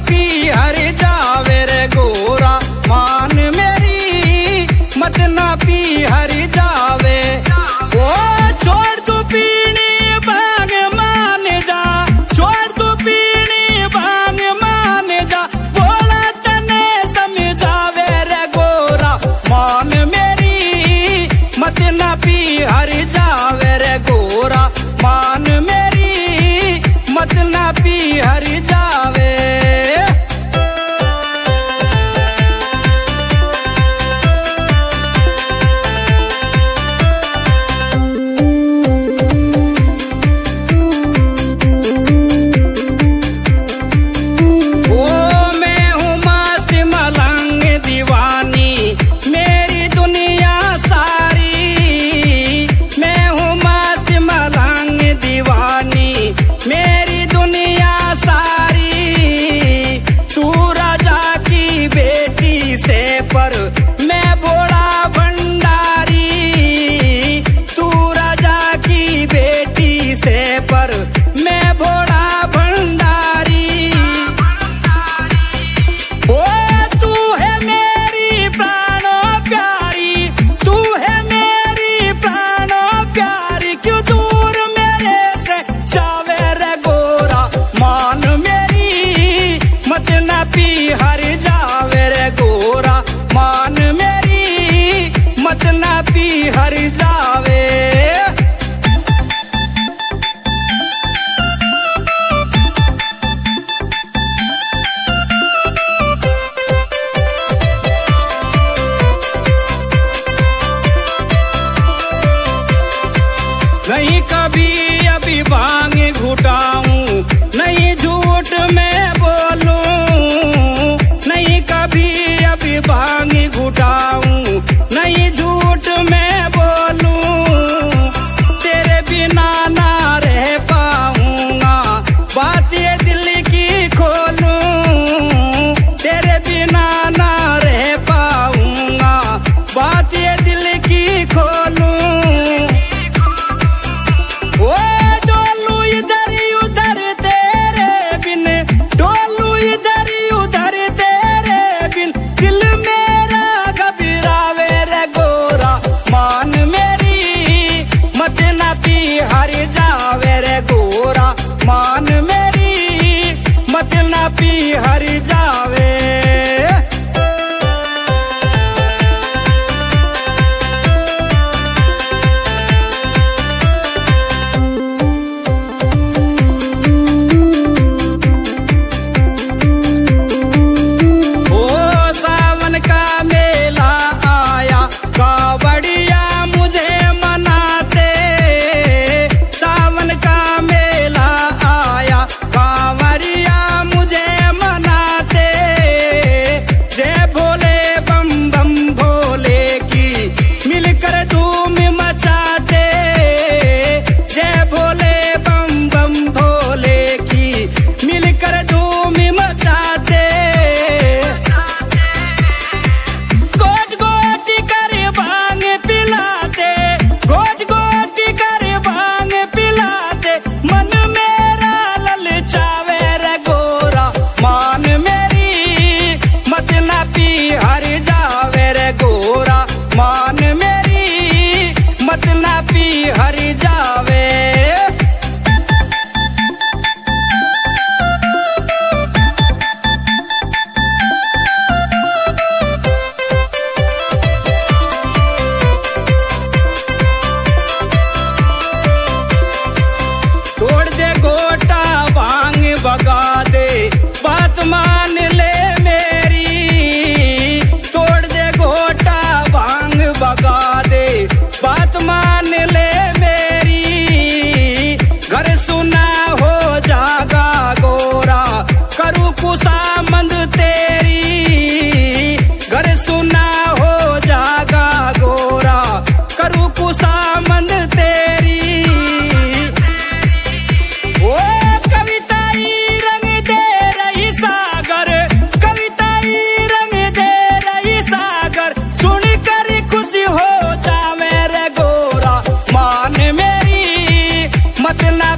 पी हर जावे रे गोरा, मान मेरी मत ना पी हर जावे। ओ छोड़ तू पीनी भांग मान जा, छोड़ तू पीनी भांग मान जा, बोला तने समझावे रे गोरा, मान मेरी मत ना पी हर जावे रे गोरा, मान मेरी मत ना पी हर जावे। पर मैं भोला भंडारी, तू राजा की बेटी से पर मैं भोला भंडारी। ओ तू है मेरी प्राणों प्यारी, तू है मेरी प्राणों प्यारी, क्यों दूर मेरे से जावे रे गोरा, मान मेरी मत ना पी हर जावे रे गोरा, मान मेरी मत ना पी हर जावे। नहीं कभी अभी भांग घुटाऊं, नहीं झूठ मैं बोलूं, नहीं कभी अभी भांग घुटाऊं, नहीं झूठ मैं बोलूं, तेरे बिना ना रह पाऊंगा, बात ये दिल की खोलूं, तेरे बिना ना रह पाऊंगा, बात ये दिल की खोलूं। ओ डोलू इधर उधर तेरे बिन, डोलू इधर उधर तेरे बिन, दिल मेरा घबरावे रे गोरा, मान मेरी मत ना पी हर जावे रे गोरा, मान मेरी मत ना पी हर जावे। कावड़िया मुझे मनाते, सावन का मेला आया, कांवरिया मुझे मनाते, जय भोले बम बम भोले की मिलकर धूम मचाते, जय भोले बम बम भोले की मिलकर धूम मचाते। गोट गोट कर भांग पिलाते, गोट गोट कर भांग पिलाते, मन मेरा ललचावे रे गोरा, मान मेरी मत ना पी हर जावे रे गोरा, मान मेरी मत ना पी हर जावे। तोड़ दे गोटा भांग भगा दे, बात मान ले मेरी, तोड़ दे गोटा भांग भगा दे, बात मान ले मेरी, घर सुना हो जागा गोरा, करूँ कुसामंद तेरी, घर सुना हो जागा गोरा, करूँ कुसामंद तेरी। ओ कविताई रंग दे रही सागर, कविताई रंग दे रही सागर, सुन कर खुशी हो जावे रे गोरा, मान मेरी मत ना